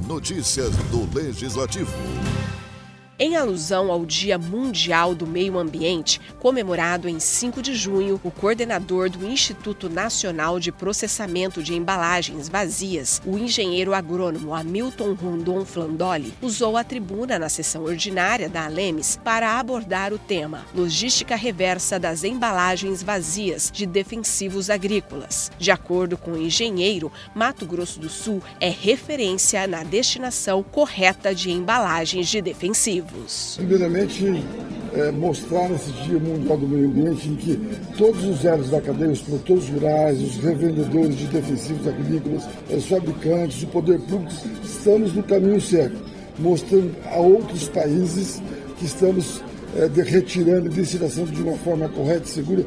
Notícias do Legislativo. Em alusão ao Dia Mundial do Meio Ambiente, comemorado em 5 de junho, o coordenador do Instituto Nacional de Processamento de Embalagens Vazias, o engenheiro agrônomo Hamilton Rondon Flandoli, usou a tribuna na sessão ordinária da Alemes para abordar o tema Logística Reversa das Embalagens Vazias de Defensivos Agrícolas. De acordo com o engenheiro, Mato Grosso do Sul é referência na destinação correta de embalagens de defensivos. Primeiramente, mostrar nesse Dia Mundial do Meio Ambiente em que todos os elos da cadeia, os produtores rurais, os revendedores de defensivos agrícolas, os fabricantes, o poder público, estamos no caminho certo, mostrando a outros países que estamos retirando e destinando de uma forma correta e segura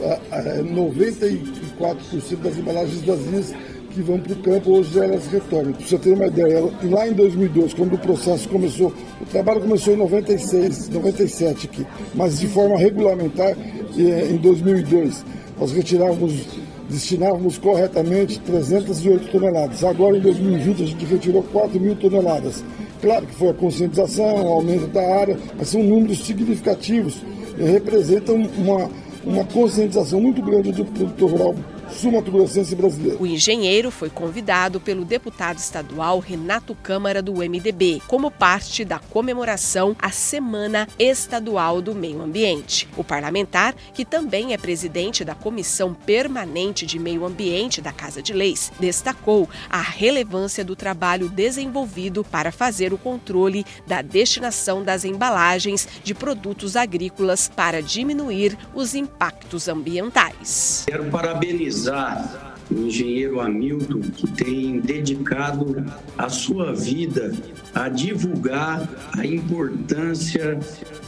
94% das embalagens vazias que vão para o campo, hoje elas retornam. Para você ter uma ideia, lá em 2002, quando o processo começou, o trabalho começou em 96, 97 aqui, mas de forma regulamentar, em 2002, nós destinávamos corretamente 308 toneladas. Agora, em 2020, a gente retirou 4.000 toneladas. Claro que foi a conscientização, o aumento da área, mas são números significativos e representam uma conscientização muito grande do produtor rural sul-mato-grossense brasileiro. O engenheiro foi convidado pelo deputado estadual Renato Câmara do MDB, como parte da comemoração à Semana Estadual do Meio Ambiente. O parlamentar, que também é presidente da Comissão Permanente de Meio Ambiente da Casa de Leis, destacou a relevância do trabalho desenvolvido para fazer o controle da destinação das embalagens de produtos agrícolas para diminuir os impactos ambientais. Quero parabenizar o engenheiro Hamilton, que tem dedicado a sua vida a divulgar a importância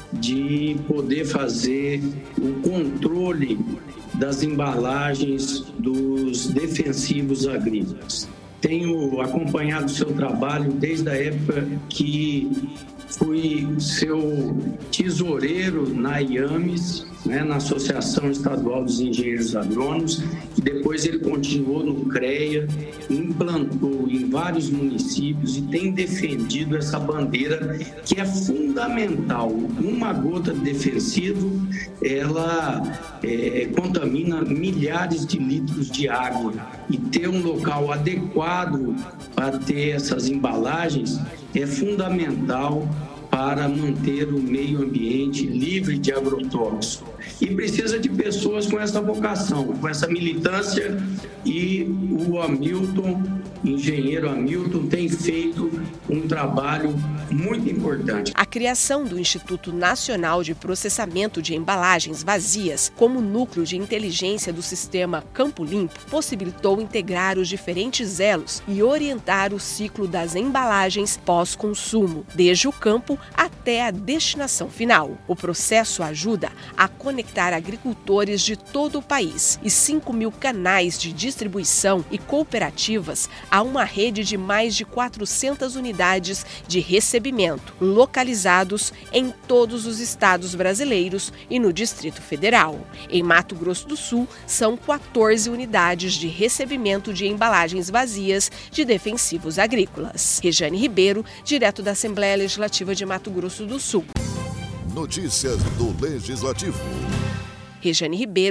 de poder fazer o controle das embalagens dos defensivos agrícolas. Tenho acompanhado o seu trabalho desde a época que fui seu tesoureiro na IAMES, na Associação Estadual dos Engenheiros Agrônomos, e depois ele continuou no CREA, implantou em vários municípios e tem defendido essa bandeira que é fundamental. Uma gota de defensivo, ela contamina milhares de litros de água, e ter um local adequado para ter essas embalagens é fundamental para manter o meio ambiente livre de agrotóxicos. E precisa de pessoas com essa vocação, com essa militância, e o Hamilton, engenheiro Hamilton, tem feito um trabalho muito importante. A criação do Instituto Nacional de Processamento de Embalagens Vazias como núcleo de inteligência do sistema Campo Limpo possibilitou integrar os diferentes elos e orientar o ciclo das embalagens pós-consumo, desde o campo até a destinação final. O processo ajuda a conectar agricultores de todo o país e 5.000 canais de distribuição e cooperativas a uma rede de mais de 400 unidades de recebimento, localizados em todos os estados brasileiros e no Distrito Federal. Em Mato Grosso do Sul, são 14 unidades de recebimento de embalagens vazias de defensivos agrícolas. Rejane Ribeiro, direto da Assembleia Legislativa de Mato Grosso do Sul. Notícias do Legislativo. Rejane Ribeiro.